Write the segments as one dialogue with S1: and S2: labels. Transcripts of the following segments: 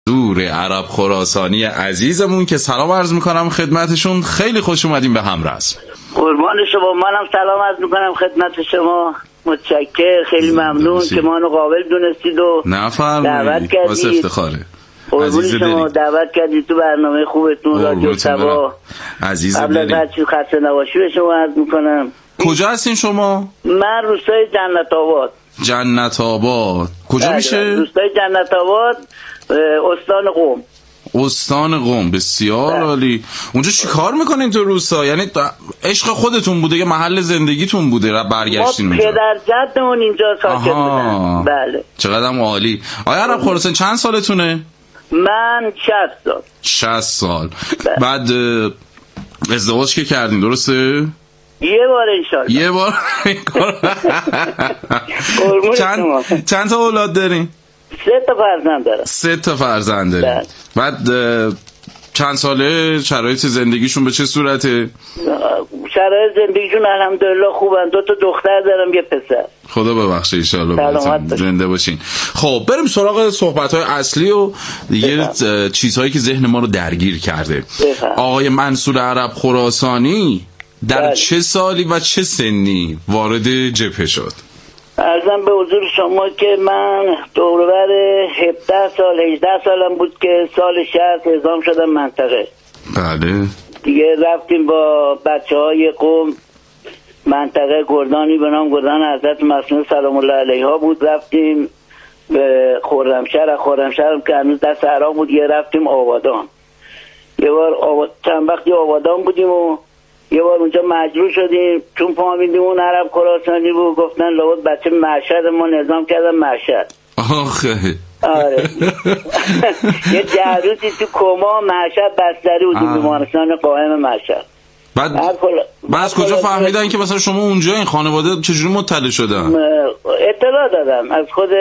S1: دور عرب خراسانی عزیزمون که سلام عرض میکنم خدمتشون. خیلی خوش اومدیم به همرس.
S2: قربان شما، منم سلام عرض میکنم خدمت شما. متشکر، خیلی ممنون که ما رو قابل دونستید و دعوت کردید.
S1: واسه افتخاره.
S2: قربون شما، دعوت کردید تو برنامه خوبتون رادیو سبا.
S1: عزیز
S2: قبل از هر چیز خسته نباشی به شما عرض میکنم.
S1: کجا هستین شما؟
S2: من روستای جنت آباد.
S1: جنت آباد کجا میشه؟
S2: روستای جنت آباد، استان قم.
S1: استان قم، بسیار عالی. اونجا چی کار میکنین تو روستا؟ یعنی عشق خودتون بوده یا محل زندگیتون بوده و برگشتین اونجا؟
S2: ما پدر جدمون اینجا ساکن بودن. بله.
S1: چقدرم عالی. آیا عرب خراسان چند سالتونه؟
S2: من 60 سال.
S1: 60 سال. بعد ازدواج که کردین درسته؟
S2: یه بار انشالله.
S1: یه بار. چند تا اولاد دارین؟
S2: 3 تا فرزند دارم.
S1: 3 تا فرزند دارین. بعد چند ساله شرایط زندگیشون به چه صورته؟
S2: شرایط زندگیشون الحمدلله خوبن. 2 تا دختر دارم، یه پسر.
S1: خدا ببخشه ان شاءالله زنده باشین. خب بریم سراغ صحبت‌های اصلی و دیگه چیزهایی که ذهن ما رو درگیر کرده. آقای منصور عرب خراسانی در چه سالی و چه سنی وارد جبهه شد؟
S2: عرضم به حضور شما که من دوربر 17 سال 18 سالم بود که سال 60 اعزام شدم منطقه.
S1: بله.
S2: دیگه رفتیم با بچه‌های قم منطقه گردانی به نام گردان حضرت معصومه سلام الله علیها بود. رفتیم به خرمشهر که هنوز دست عراق بود. یه رفتیم آبادان. یه بار چند وقتی آبادان بودیم و یه بار اونجا مجبور شدیم چون فهمیدیم اون عرب خراسانی بود، گفتن لابد بچه مشهد ما نظام کردن مشهد.
S1: آخه
S2: آره. یه جهروزی تو کما مشهد بستری بودیم، بیمارستان قائم مشهد.
S1: بعد از کجا فهمیدن که مثلا شما اونجا این خانواده چجوری مطلع شدن؟
S2: اطلاع دادم از خود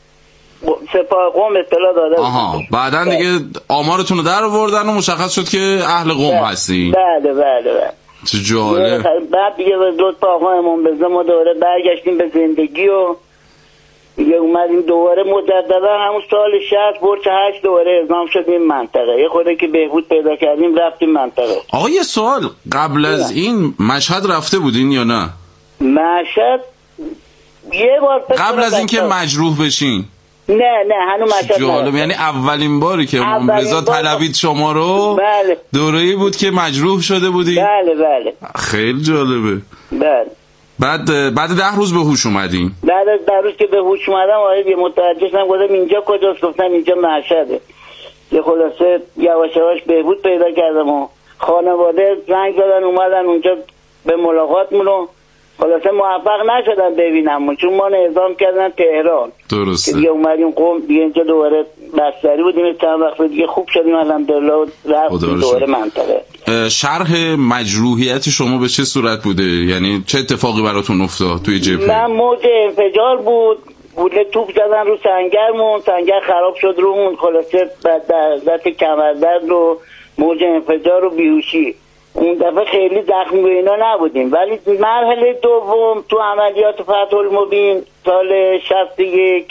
S2: سپاه قم اطلاع دادم.
S1: بعدن دیگه آمارتون رو در آوردن و مشخص شد که اهل قم هستی.
S2: بله.
S1: چه جالب.
S2: بعد دیگه به لطف آقا امام رضا ما دوباره برگشتیم به زندگی و دیگه اومدیم دوباره مجددا همون سال 60 برج 8 دوباره اعزام شدیم منطقه. یه خورده که بهبود پیدا کردیم رفتیم منطقه.
S1: آقا یه سوال، قبل از این مشهد رفته بودین یا نه؟
S2: مشهد یه بار
S1: قبل از این که مجروح بشین؟
S2: نه هنوز مشهد
S1: جالب. یعنی اولین باری که امام رضا طلبید شما رو.
S2: بله.
S1: دوره‌ای بود که مجروح شده بودی؟
S2: بله.
S1: خیلی جالبه.
S2: بله.
S1: بعد 10 روز به هوش اومدین؟
S2: بعد از 10 روز که به هوش اومدم آره متوجه شدم گفتم اینجا کجاست؟ گفتن اینجا مشهده. یه خلاصه یواش یواش بهبود پیدا کردم و خانواده زنگ زدن اومدن اونجا به ملاقاتمون و خلاصه موفق نشدن ببینم چون ما اعزام کردن تهران.
S1: درسته.
S2: دیگه اومدیم قم دیگه اینجا دوباره بستری بودیم چند وقت دیگه خوب شدیم الحمدلله رفتیم دوباره منطقه.
S1: شرح مجروحیت شما به چه صورت بوده؟ یعنی چه اتفاقی براتون افتاد توی جبهه؟
S2: من موج انفجار بود، گوله توپ زدن رو سنگرمون، سنگر خراب شد رومون، خلاصه دست کمردرد و موج انفجار و بیهوشی. اون دفعه خیلی زخمی به اینا نبودیم ولی مرحله دوم تو عملیات فتح المبین سال 61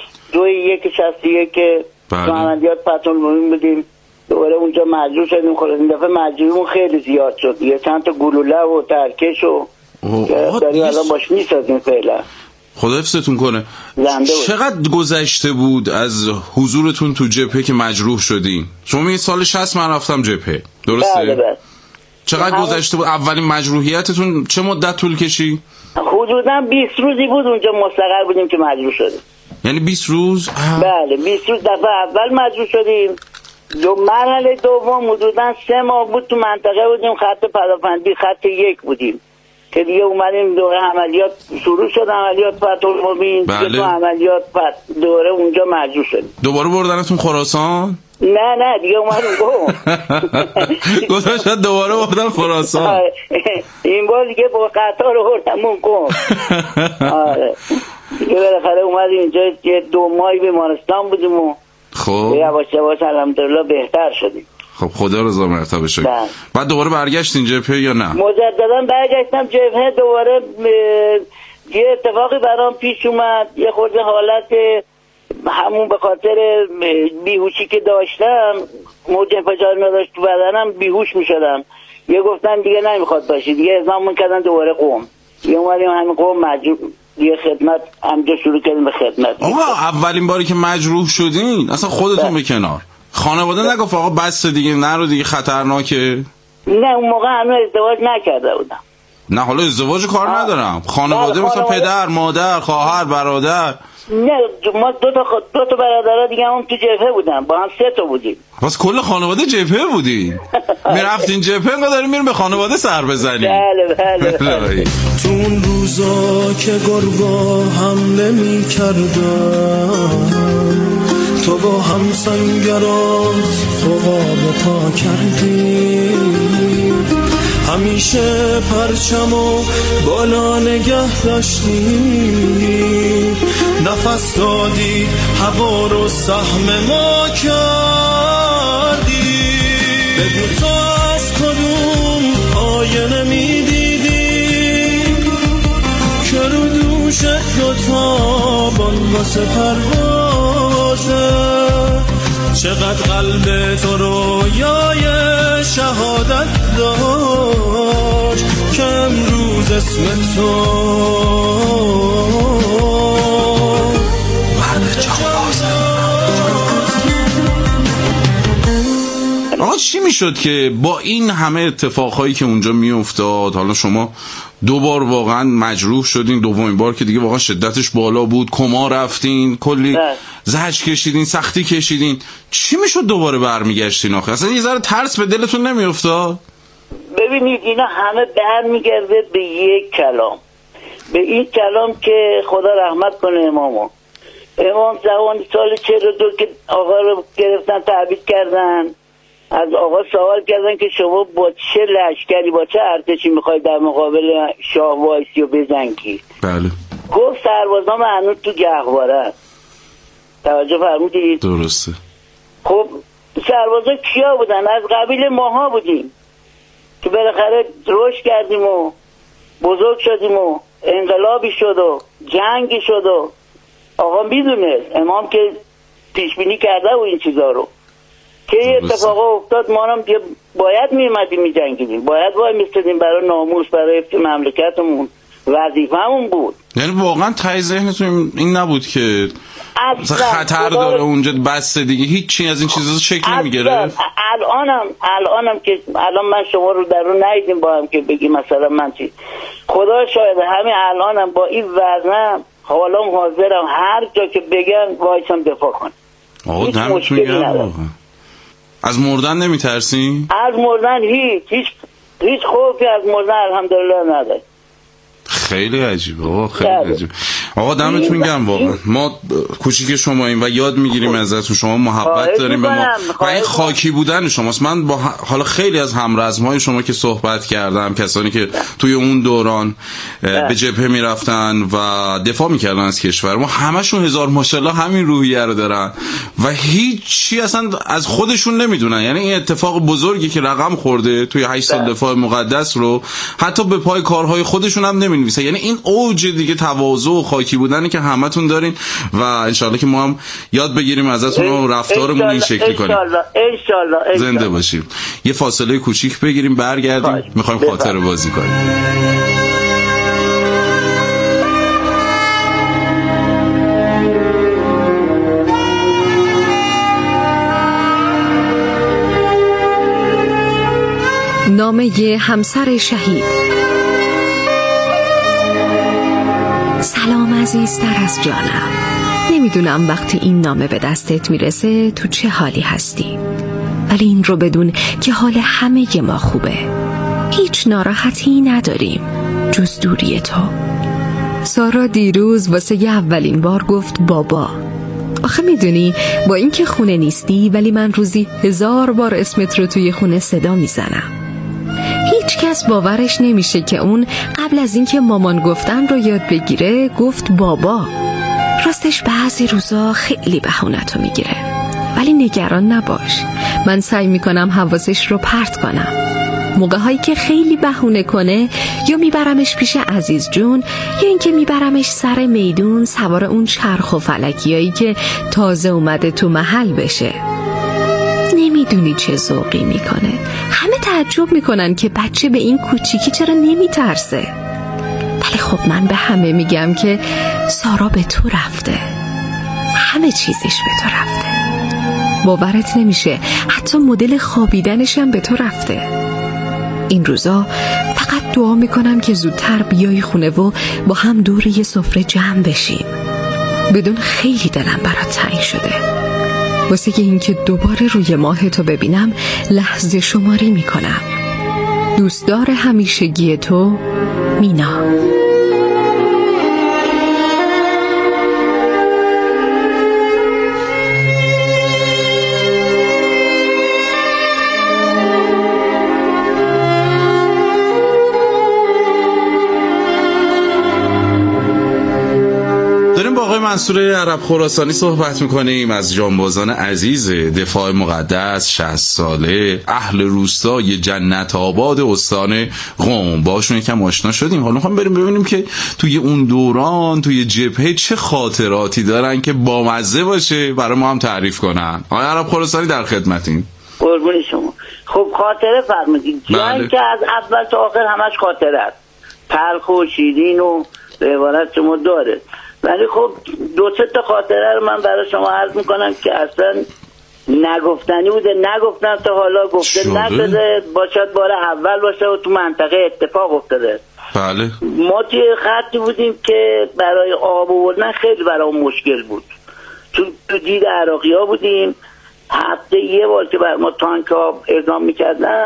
S2: که تو عملیات فتح المبین بودیم دوباره اونجا مجروح شدیم. خلاص این دفعه مجروحمون خیلی زیاد شد، یه چند تا گلوله و ترکش و داریم الان باش میسازیم فعلا.
S1: خدا حفظتون کنه. چقدر گذشته بود از حضورتون تو جبهه که مجروح شدین؟ شما میگید سال 60 من رفتم جبهه درسته؟
S2: بله.
S1: چقدر گذشته بود؟ اولین مجروحیتتون چه مدت طول کشید؟
S2: حدوداً 20 روزی بود اونجا مستقر بودیم که مجروح شدیم.
S1: یعنی 20 روز؟
S2: بله 20 روز دفعه اول مجروح شدیم. مرحله دوم حدوداً 3 ماه بود تو منطقه بودیم، خط پدافندی خط 1 بودیم که دیگه اومدیم دوره عملیات شروع شد، عملیات فتح المبین.
S1: بله.
S2: تو عملیات دوره اونجا مجروح شدیم.
S1: دوباره بردنتون خراسان؟
S2: نه دیگه اومدیم
S1: گفتم شاید دوباره بردن خراسان.
S2: این بار دیگه با قطار بردمون قم. آره دیگه بالاخره اومدیم اینجا 2 ماهی بیمارستان بودیم و
S1: خب
S2: یواش یواش الحمدلله بهتر شدیم.
S1: خب خدا رضا مرتبه شد. بعد دوباره برگشتین جبهه یا نه؟
S2: مجددا برگشتم جبهه. دوباره یه اتفاقی برام پیش اومد، یه خورده حالت همون به خاطر بیهوشی که داشتم، موج انفجار نداشت تو بدنم، بیهوش میشدم. یه گفتن دیگه نمیخواد باشی، دیگه اعزام میکردن دوباره قم. یه اومدیم همین قم مجروح دیگه خدمت، همجا شروع کردیم به خدمت.
S1: آقا اولین باری که مجروح شدین اصلا خودتون به کنار، خانواده نگفت آقا بس دیگه نرو دیگه خطرناکه؟
S2: نه اون موقع هنوز ازدواج نکرده بودم.
S1: نه حالا ازدواج کار ندارم، خانواده مثلا پدر، مادر، خواهر، برادر.
S2: نه ما دو تا برادرها دیگه هم تو جبهه بودن، با هم 3 تا بودیم.
S1: پس کل خانواده جبهه بودین؟ میرفتین جبهه انگار داریم میریم به خانواده سر بزنیم.
S2: بله.
S3: تو اون روزا که گربا حمله می‌کردن، تو با همسنگرات عقاب پا کردی، همیشه پرچمو بالا نگه داشتی، نفس دادی هوا رو سهم ما کردی. بگو تو از کدوم آینه میدیدی که رو دوشت 2 تا بال واسه پروازه، چقدر قلب تو رویای شهادت داشت که امروز اسم تو مرد جانبازه.
S1: آقا چی میشد که با این همه اتفاقهایی که اونجا میافتاد، حالا شما 2 بار واقعا مجروح شدین، دومین بار که دیگه واقعا شدتش بالا بود، کما رفتین، کلی زجر کشیدین، سختی کشیدین، چی میشد دوباره برمیگشتین آخه؟ اصلا یه ذره ترس به دلتون نمیافتاد؟
S2: ببینید اینا همه برمیگرده به یک کلام، به این کلام که خدا رحمت کنه امام زمان سال 42 که آقا رو گرفتن تعبید کردن، از آقا سوال کردن که شما با چه لشکری، با چه ارتشی میخوای در مقابل شاه وایسی و بجنگی؟
S1: بله.
S2: گفت سربازام هنوز تو گهواره. توجه فرمودید؟
S1: درسته.
S2: خب سربازا کیا بودن؟ از قبیل ماها بودیم که بالاخره رشد کردیم و بزرگ شدیم و انقلابی شد و جنگی شد و آقا میدونست، امام که پیش بینی کرده و این چیزا رو که یه اتفاقا افتاد، ما هم باید میمدیم میجنگیدیم، باید میستدیم برای ناموس، برای حفظ مملکتمون، وظیفه‌مون بود.
S1: یعنی واقعا ته ذهنتون این نبود که خطر داره اونجا بسته دیگه، هیچ چی از این چیزا شکل نمیگیره؟
S2: الانم که الان من شما رو در رو ندیدیم با هم که بگی مثلا من چی، خدا شاید همین الانم با این وزنم حالا حاضرم هر جا که بگن وایسم دفاع کنم.
S1: آقا دمتون گرم. از مردن نمیترسین؟
S2: از مردن هیچ خوفی از مردن الحمدلله نداره.
S1: خیلی عجیبه آقا، خیلی عجیبه. آقا دمتون گرم واقعا. ما کوچیک شما این و یاد میگیریم ازتون، شما محبت داریم به ما و این خاکی بودن شماست. من با حالا خیلی از همرزمای شما که صحبت کردم، کسانی که توی اون دوران به جبهه میرفتن و دفاع میکردن از کشور ما، همشون هزار ماشاءالله همین روحیه رو دارن و هیچی اصلا از خودشون نمیدونن. یعنی این اتفاق بزرگی که رقم خورده توی 8 سال دفاع مقدس رو حتی به پای کارهای خودشون هم نمی‌نویسن. یعنی این اوج دیگه تواضع و خاکی بودنی که همتون دارین و انشالله که ما هم یاد بگیریم ازتون و رفتارمون این شکلی کنیم.
S2: انشالله.
S1: زنده باشیم. یه فاصله کوچیک بگیریم، برگردیم، میخوایم خاطره بازی کنیم.
S4: نامه همسر شهید. سلام عزیزتر از جانم، نمیدونم وقتی این نامه به دستت میرسه تو چه حالی هستی، ولی این رو بدون که حال همه ما خوبه، هیچ ناراحتی نداریم جز دوری تو. سارا دیروز واسه اولین بار گفت بابا. آخه میدونی با اینکه خونه نیستی ولی من روزی 1000 بار اسمت رو توی خونه صدا میزنم. هیچ کس باورش نمیشه که اون قبل از اینکه مامان گفتن رو یاد بگیره گفت بابا. راستش بعضی روزا خیلی بهونتو میگیره، ولی نگران نباش، من سعی میکنم حواسش رو پرت کنم. موقع هایی که خیلی بهونه کنه یا میبرمش پیش عزیز جون یا اینکه میبرمش سر میدون سوار اون چرخ و فلکیایی که تازه اومده تو محل بشه. نمیدونی چه ذوقی میکنه. همه تعجب میکنن که بچه به این کوچیکی چرا نمیترسه. ولی خب من به همه میگم که سارا به تو رفته، همه چیزش به تو رفته. باورت نمیشه حتی مدل خوابیدنش هم به تو رفته. این روزا فقط دعا میکنم که زودتر بیای خونه و با هم دور یه سفره جمع بشیم. بدون خیلی دلم برات تنگ شده. واسه اینکه دوباره روی ماه تو ببینم لحظه شماری میکنم. دوستدار همیشگی تو، مینا.
S1: آقای منصور عرب خراسانی صحبت میکنیم، از جانبازان عزیز دفاع مقدس 60 ساله اهل روستای جنت آباد استان قم. باشون یکم آشنا شدیم. حالا میخوام بریم ببینیم که توی اون دوران توی جبهه چه خاطراتی دارن که بامزه باشه برای ما هم تعریف کنن. آقای عرب خراسانی در خدمتیم.
S2: قربون شما. خب خاطره فرمودید. جایی که از اول تا آخر همش خاطره است، تلخ و شیرین و به عبارت شما داره. ولی خب 2-3 تا خاطره رو من برای شما عرض میکنم که اصلا نگفتنی بوده، نگفتن تا حالا، گفته نشده، باشد بار اول باشه و تو منطقه اتفاق افتاده.
S1: بله.
S2: ما توی خطی بودیم که برای آب آوردن خیلی برای مشکل بود. تو دید عراقی ها بودیم، هفته یه بار که بر ما تانک آب اعدام میکردن،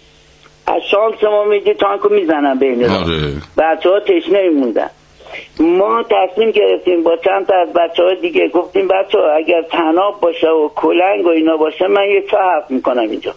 S2: از شانس ما میدی تانک رو میزنن بین را. بچه ها تشنه میموندن. ما تصمیم گرفتیم با چند تا از بچه‌ها دیگه، گفتیم بچه‌ها اگر طناب باشه و کلنگ و اینا باشه من یه چاه حفظ میکنم اینجا.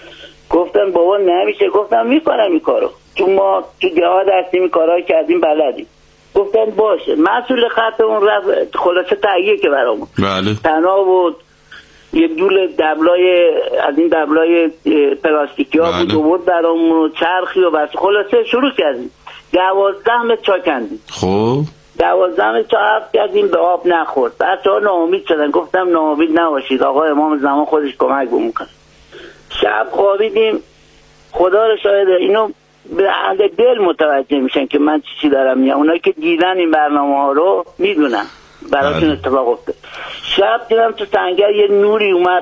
S2: گفتن بابا نمیشه. گفتم میکنم این کارو، چون ما تو جهاد هستیم این کارا کردیم بلدیم. گفتن باشه. مسئول خط اون رفت خلاصه تهیه که برامون
S1: بله.
S2: طناب بود، یه دول دبلای از این دبلای پلاستیکی ها بود و بود برامون، چرخی و بس. خلاصه شروع کردیم 12 متر چاه کندیم.
S1: خب
S2: 12 متر چاه حفظ کردیم، به آب نخورد. بچه‌ها ناامید شدن. گفتم ناامید نباشید، آقا امام زمان خودش کمک میکنه. شب خوابیدیم، خدا رو شاهد اینو به اهل دل متوجه میشن که من چی دارم میگم. اونایی که دیدن این برنامه ها رو میدونن براشون اتفاق افتاد. شب دیدم تو سنگر یه نوری اومد،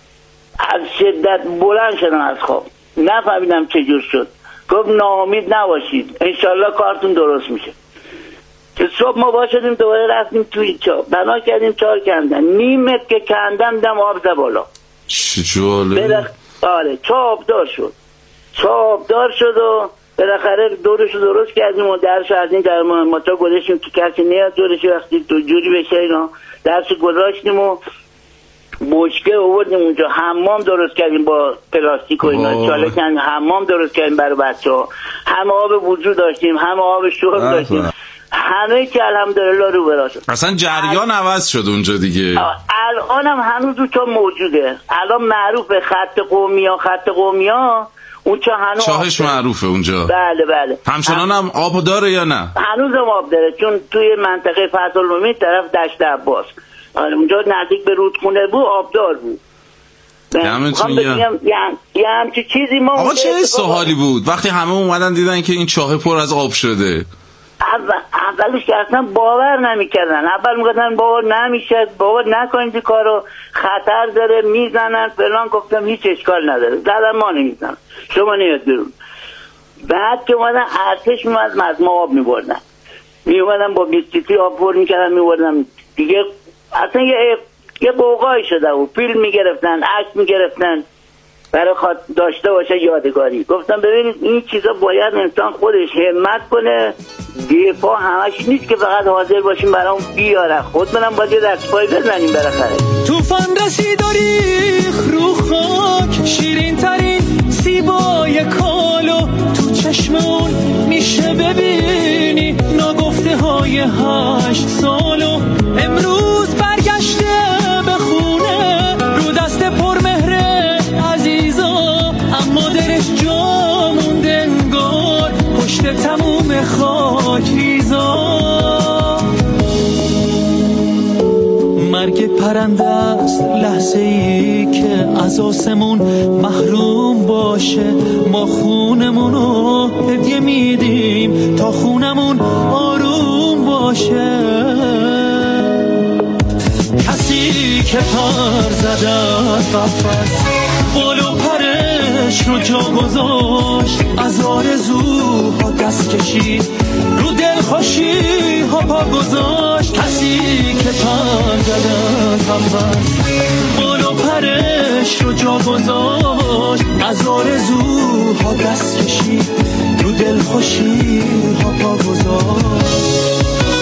S2: از شدت بلند شدم از خواب، نفهمیدم چجور شد. گفت ناامید نباشید، انشالله کارتون درست میشه. که صبح ما باشدیم دوباره رفتیم توی چاه، بنا کردیم چاه کندن. نیم متر که کندم دیدم آب زد بالا.
S1: چجوره؟
S2: آره چاه آبدار شد. چاه آبدار شد و بالاخره دورشو درست کردیم و درشو از این در ماتا گذاشتیم که کسی نیاد دورشو وقتی تو جوری بشه اینا درشو گذاشتیم و بشکه آوردیم اونجا. حمام درست کردیم با پلاستیک و اینا، چاله کردیم حمام درست کردیم برای بچه‌ها. همه آب وجود داشتیم، همه آب شرب داشتیم، همه که الحمدلله رو برا شد.
S1: اصلا جریان عوض شد اونجا دیگه.
S2: الان هم هنوز اونجا موجوده. الان معروفه خط قومیا اونجا هنوز
S1: چاهش معروفه اونجا.
S2: بله بله.
S1: همچنان هم آب داره یا نه؟
S2: هنوز هم آب داره، چون توی منطقه فضل‌المومنین طرف دشت عباس اونجا نزدیک به رودخونه بود، آبدار بود. یه همچی چیزی ما
S1: آقا چه سوالی بود وقتی همه اومدن دیدن که این چاه پر از آب شده؟
S2: اولش که اصلا باور نمیکردن. اول میگفتن باور نمیشه، باور نکنید این کارو، خطر داره، میزنن فلان. گفتم هیچ اشکال نداره، زدن ما نمیزنن، شما نیاد بیرون. بعد که اومدن ارتش میومد از ما آب میبردن، میومدن با بیسکیتی آب پر میکردن میبردن دیگه. اصلا یه قوقایی شده و فیلم میگرفتن، عکس میگرفتن برای داشته باشه یادگاری. گفتم ببینید این چیزا باید انسان خودش همت کنه، دفاع همش نیست که فقط حاضر باشیم برای اون بیاره، خودمونم باید یه دست پای بزنیم بالاخره.
S3: توفان رسید و ریخ رو خاک، شیرین ترین زیبای کالو تو چشمون میشه ببینی، ناگفته های 8 سالو امروز برگشته به خونه، رو دست پر مهر عزیزا اما درش جا نیست لحظه ای که از آسمون محروم باشه. ما خونمونو هدیه میدیم تا خونمون آروم باشه. کسی که پر زده از قفس بالو پرش رو جا گذاشت، از آرزوها دست کشید رو دل خوشی ها پا گذاشت. کسی که پر زده از قفس بالو پرش رو جا گذاشت، از آرزوها دست کشید رو دل خوشی ها پا گذاشت.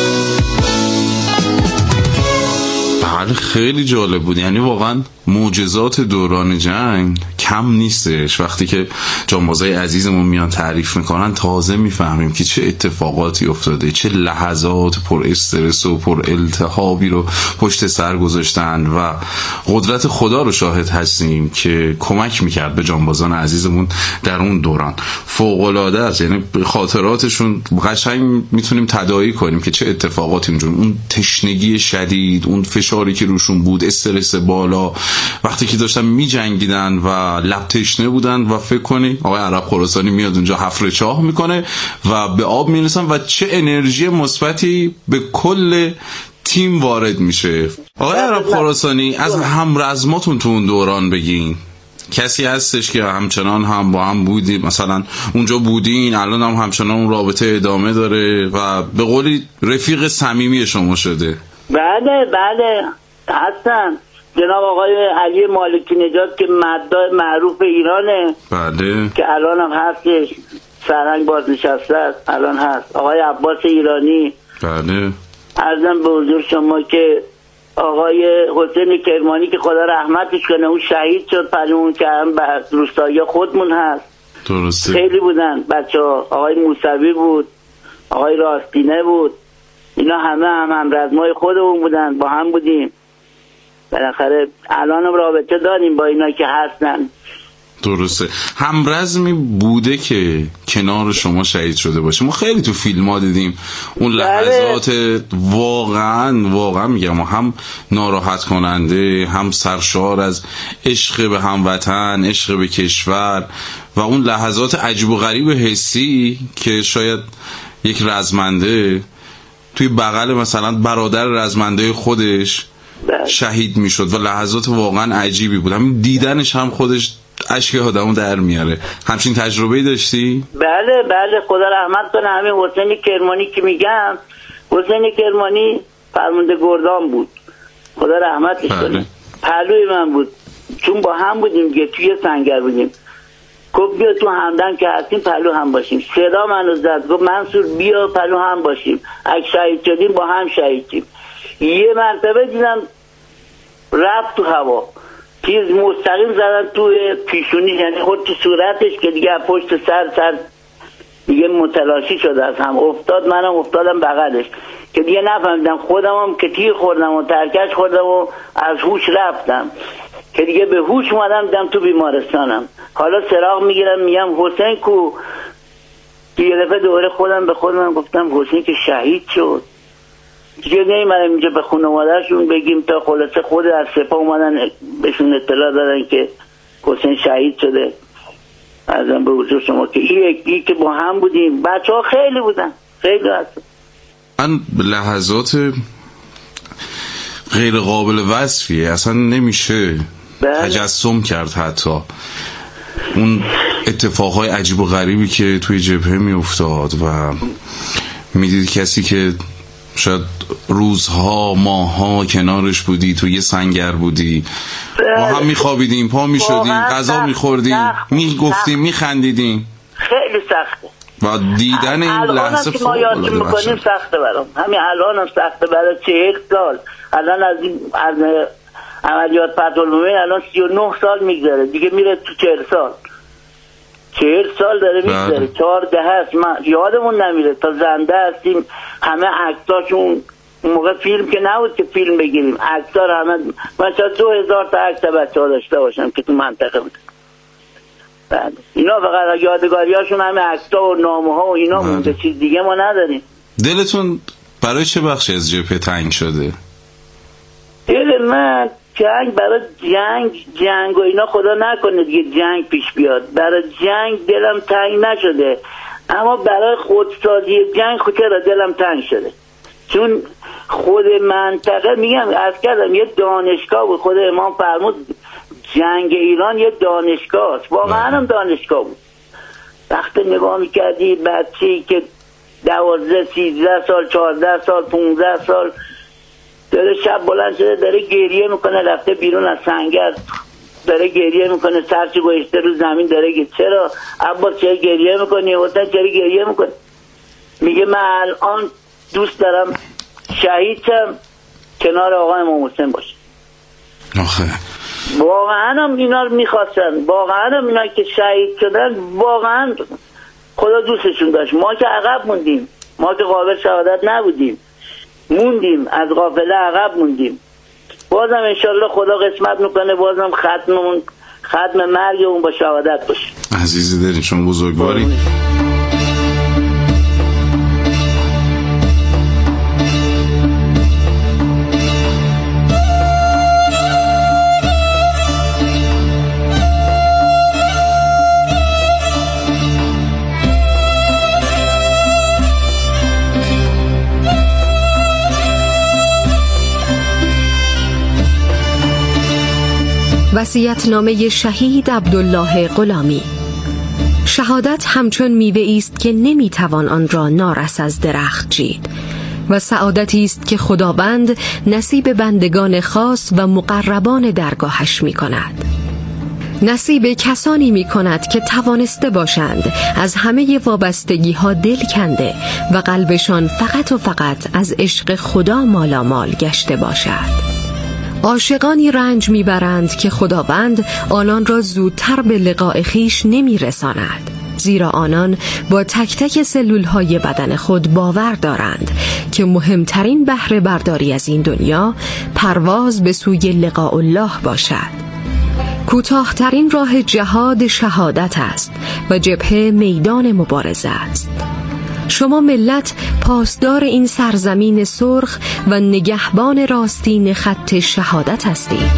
S1: بله خیلی جالب بود. یعنی واقعا معجزات دوران جنگ کم نیستش. وقتی که جانبازای عزیزمون میان تعریف میکنن تازه میفهمیم که چه اتفاقاتی افتاده، چه لحظات پر استرس و پر التهابی رو پشت سر گذاشتن و قدرت خدا رو شاهد هستیم که کمک میکرد به جانبازان عزیزمون در اون دوران. فوق العاده است. یعنی خاطراتشون قشنگ میتونیم تداعی کنیم که چه اتفاقاتی اونجا، اون تشنگی شدید، اون فشاری که روشون بود، استرس بالا، وقتی که داشتن میجنگیدن و لب تشنه بودن و فکر کنی آقای عرب خراسانی میاد اونجا حفر چاه میکنه و به آب میرسن و چه انرژی مثبتی به کل تیم وارد میشه. آقای عرب خراسانی از همرزماتون تو اون دوران بگین. کسی هستش که همچنان هم با هم بودی، مثلا اونجا بودین الان هم همچنان اون رابطه ادامه داره و به قولی رفیق صمیمی شما شده؟
S2: بله هستن. جناب آقای علی مالکی نژاد که مداح معروف ایرانه،
S1: بله،
S2: که الان هم هستش، سرهنگ بازنشسته است، الان هست. آقای عباس ایرانی،
S1: بله.
S2: عرضم به حضور شما که آقای حسین کرمانی که خدا رحمتش کنه اون شهید شد، پلمون که هم به روستایی خودمون هست.
S1: درسته.
S2: خیلی بودن بچه‌ها. آقای موسوی بود، آقای راستینه بود، اینا همه هم رزمای خودمون بودن، با هم بودیم. بالاخره الان هم رابطه داریم با اینا که هستن.
S1: درسته. همرزمی بوده که کنار شما شهید شده باشه؟ ما خیلی تو فیلم ها دیدیم اون لحظات واقعا میگم هم ناراحت کننده، هم سرشار از عشق به هموطن، عشق به کشور و اون لحظات عجیب و غریب حسی که شاید یک رزمنده توی بغل مثلا برادر رزمنده خودش شهید میشد و لحظات واقعا عجیبی بود. همین دیدنش هم خودش اشک آدمو در میاره. همچین تجربه‌ای داشتی؟
S2: بله خدا رحمت کنه. همین حسین کرمانی که میگم، حسین کرمانی فرمانده گردان بود، خدا رحمتش کنه. پهلوی من بود، چون با هم بودیم دیگه، توی سنگر بودیم. گفت بیا تو همدم که هستیم پهلو هم باشیم. صدا منو زد، گفت منصور بیا پهلو هم باشیم، اگه شهید شدیم با هم شهید شیم. یه مرتبه دیدم رفت تو هوا، چیز مستقیم زدن تو پیشونی، یعنی خود تو صورتش که دیگه پشت سر دیگه متلاشی شده از هم افتاد. منم افتادم بغلش که دیگه نفهمیدم، خودمم که تیر خوردم و ترکش خوردم و از هوش رفتم که دیگه به هوش اومدم دیدم تو بیمارستانم. حالا سراغ میگیرم میگم حسین کو؟ یه دفعه دوباره خودم به خودم گفتم حسین که شهید شد. دیگه نیومدم اینجا به خانواده‌شون بگیم، تا خلاصه خود از سپاه اومدن بهشون اطلاع دادن که حسین شهید شده. ازم به حضور شما که یکی که با هم بودیم، بچه‌ها خیلی بودن، خیلی هستن.
S1: من لحظات غیر قابل وصفیه، اصلا نمیشه تجسم کرد. حتی اون اتفاقهای عجیب و غریبی که توی جبهه میافتاد و میدید کسی که شاید روزها ماها کنارش بودی، تو یه سنگر بودی، ما هم میخوابیدیم، پا میشدیم، غذا میخوردیم، میگفتیم، میخندیدیم.
S2: خیلی سخته
S1: و دیدن این لحظه
S2: که ما یادش میکنیم سخته برام. همین الان هم سخته برای 40 سال. الان از عملیات فتح‌المبین الان 39 سال میگذره دیگه، میره تو 40 سال. 40 سال داره میگذره، 14 هست، من یادمون نمیره تا زنده هستیم. همه عکساشون اون موقع فیلم که نبود که فیلم بگیریم، عکس‌ها همه من شاید 2000 تا عکس بچه‌ها داشته باشم که تو منطقه بود. بعد اینا فقط یادگاریاشون همه عکس‌ها و نامه‌ها و اینا مونده، چیز دیگه ما نداریم.
S1: دلتون برای چه بخشی از جبهه تنگ شده؟
S2: دل من جنگ برای جنگ و اینا خدا نکنه دیگه جنگ پیش بیاد، برای جنگ دلم تنگ نشده، اما برای خودسازی جنگ خود چرا دلم تنگ شده، چون خود منطقه میگم از کردم یه دانشگاه بود، خود امام فرمود جنگ ایران یه دانشگاه است، واقعا هم دانشگاه بود. وقتی نگاه میکردی بچه‌ای که 12 13 سال 14 سال 15 سال داره شب بلند شده داره گریه میکنه، رفته بیرون از سنگر داره گریه میکنه، سرچی گوشته رو زمین داره چرا عباس چرا گریه میکنی؟ واسه چرا گریه میکنی؟ میگه من الان دوست دارم شهید شم کنار آقا امام حسین باشه.
S1: آخه
S2: واقعا هم اینا رو میخواستن، واقعا هم اینا که شهید شدن واقعا خدا دوستشون داشت. ما که عقب موندیم، ما که قابل شهادت نبودیم، موندیم از قافله عقب موندیم. بازم انشالله خدا قسمت میکنه بازم ختم مرگ اون با شهادت باشه.
S1: عزیزی دارین شما بزرگواری.
S4: وصیت‌نامه شهید عبدالله غلامی. شهادت همچون میوه است که نمیتوان آن را نارس از درخت چید و سعادتی است که خداوند نصیب بندگان خاص و مقربان درگاهش میکند. نصیب کسانی میکند که توانسته باشند از همه وابستگی ها دل کنده و قلبشان فقط و فقط از عشق خدا مالامال گشته باشد. عاشقانی رنج میبرند که خداوند آنان را زودتر به لقاء خویش نمیرساند، زیرا آنان با تک تک سلولهای بدن خود باور دارند که مهمترین بهره برداری از این دنیا پرواز به سوی لقاء الله باشد. کوتاه‌ترین راه جهاد شهادت است و جبهه میدان مبارزه است. شما ملت پاسدار این سرزمین سرخ و نگهبان راستین خط شهادت هستید.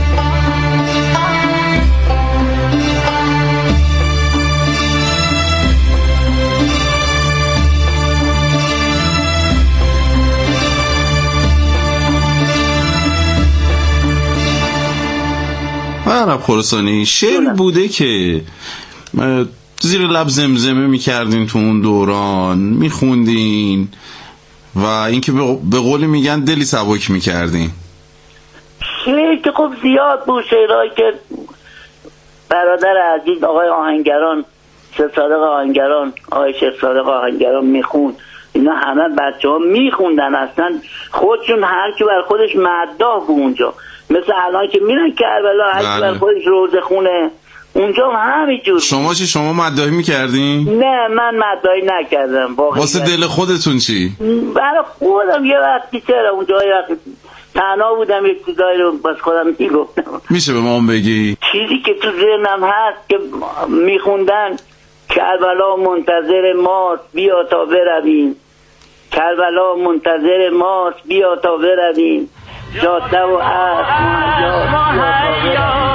S1: عرب خراسانی شعر بوده که زیر لب زمزمه میکردین تو اون دوران میخوندین و اینکه به قولی میگن دلی سبک میکردین؟
S2: شعر که خب زیاد بود، شعرهایی که برادر عزیز آقای آهنگران شیخ صادق آهنگران آقای شیخ صادق آهنگران میخوند، اینا همه بچه ها میخوندن، اصلا خودشون هر کی بر خودش مداح بود اونجا، مثل الان که میرن کربلا هر کی بر خودش روزه خونه اونجا همینجور.
S1: شما چی؟ شما مداحی میکردین؟
S2: نه من مداحی نکردم.
S1: واسه دل خودتون چی؟
S2: برای خودم یه وقتی چرا اونجا یه وقتی تنها بودم یک چیزایی رو بس خودم میگفتم.
S1: میشه به ما بگی؟
S2: چیزی که تو ذهنم هست که میخوندن کربلا منتظر ماست بیا تا برویم، کربلا منتظر ماست بیا تا برویم، جاده و اسب مهیا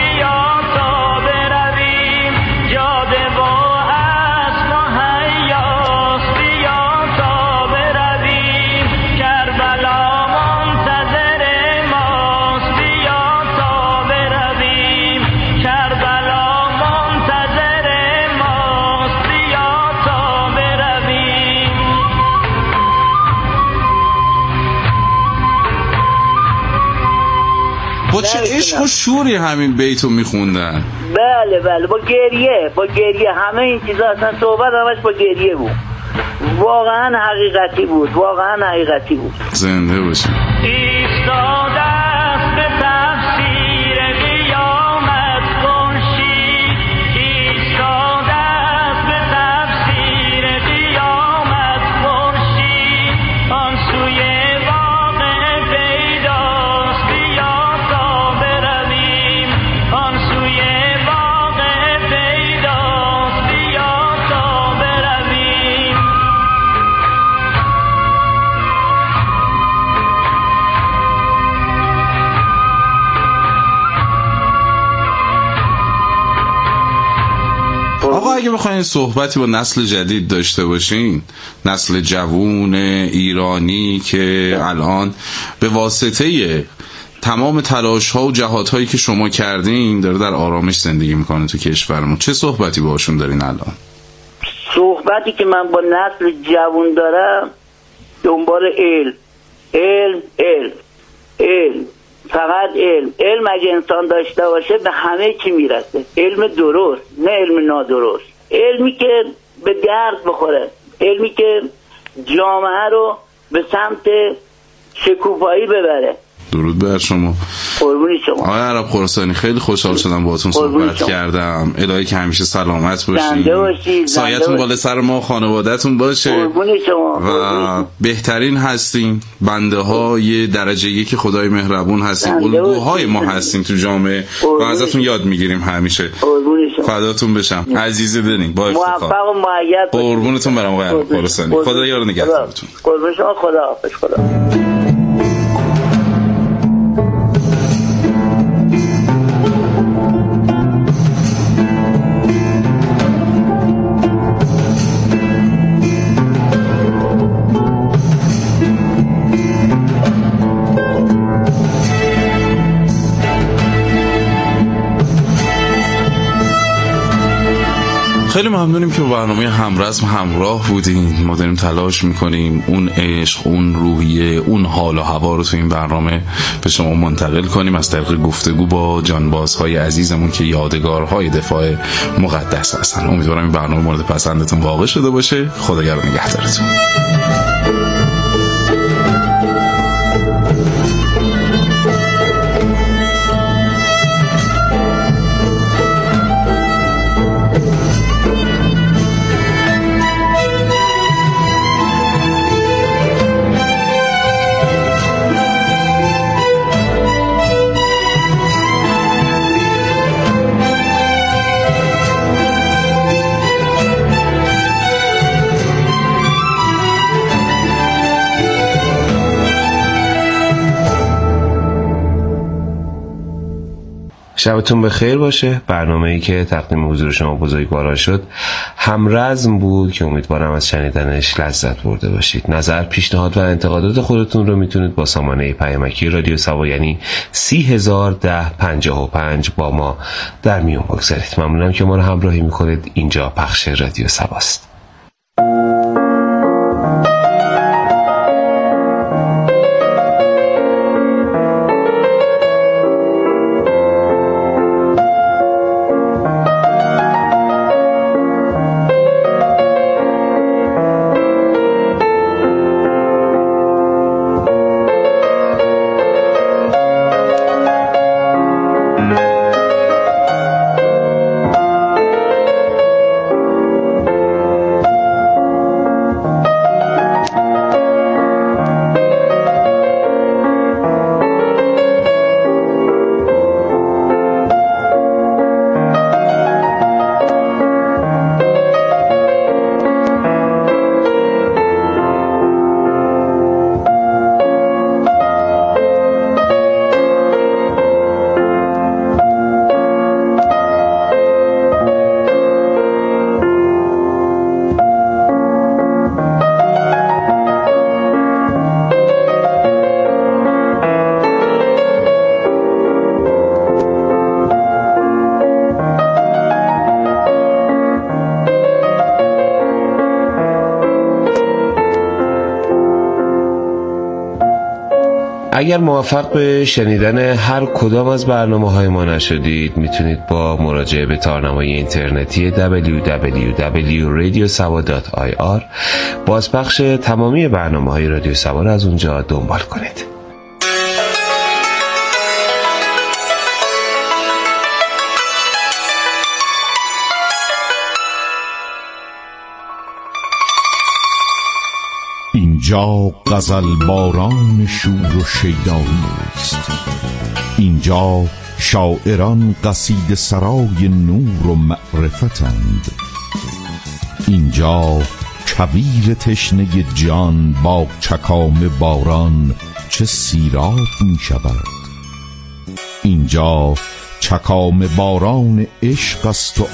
S1: با چه عشق و شوری همین بیتو میخوندن.
S2: بله بله با گریه همه این چیزا، اصلا صحبت همش با گریه بود، واقعا حقیقتی بود،
S1: زنده باشی. آقا اگه بخواین صحبتی با نسل جدید داشته باشین، نسل جوون ایرانی که الان به واسطه تمام تلاش ها و جهات هایی که شما کردین داره در آرامش زندگی میکنه تو کشورمون، چه صحبتی باهاشون دارین الان؟
S2: صحبتی که من با نسل جوون دارم دنبال علم، فقط علم اگه انسان داشته باشه به همه چی میرسه. علم درست، نه علم نادرست، علمی که به درد بخوره، علمی که جامعه رو به سمت شکوفایی ببره.
S1: درود بر شما.
S2: قربونی شما.
S1: آقای عرب خراسانی، خیلی خوشحال شدم باهاتون صحبت کردم. الهی که همیشه سلامت باشین، سایتون بالا سر ما، خانواده‌تون باشه.
S2: قربونی شما.
S1: و بهترین هستین، بنده های درجه یک خدای مهربون هستین، الگوهای ما هستین تو جامعه و ازتون یاد میگیریم همیشه. فداتون بشم عزیز دلین، با افتخار.
S2: موفق و مؤید باشید.
S1: قربونتون برم آقای عرب خراسانی. خدا یار نگهدارتون.
S2: قربون شما. خدا حافظ. خدا.
S1: خیلی ممنونیم که با برنامه همرزم همراه بودین. ما داریم تلاش میکنیم اون عشق، اون روحیه، اون حال و هوا رو تو این برنامه به شما منتقل کنیم از طریق گفتگو با جانبازهای عزیزمون که یادگارهای دفاع مقدس هستن. امیدوارم این برنامه مورد پسندتون واقع شده باشه. خداگرد نگهدارتون.
S5: شبتون بخیر باشه. برنامه‌ای که تقدیم حضور شما بزرگواران شد همرزم بود که امیدوارم از شنیدنش لذت برده باشید. نظر، پیشنهاد و انتقادات خودتون رو میتونید با سامانه پیامکی رادیو سوا یعنی 301055 با ما در میون بگذارید. ممنونم که ما رو همراهی میکنید. اینجا پخش رادیو سواست. اگر موفق به شنیدن هر کدام از برنامه‌های ما نشدید، میتونید با مراجعه به تارنمای اینترنتی www.radiosawa.ir بازپخش تمامی برنامه‌های رادیو سوا را از اونجا دنبال کنید.
S6: اینجا غزل باران شور و شیدایی است. اینجا شاعران قصیده سرای نور و معرفتند. اینجا کویر تشنه جان با چکام باران چه سیراب می شود. اینجا چکام باران عشق است و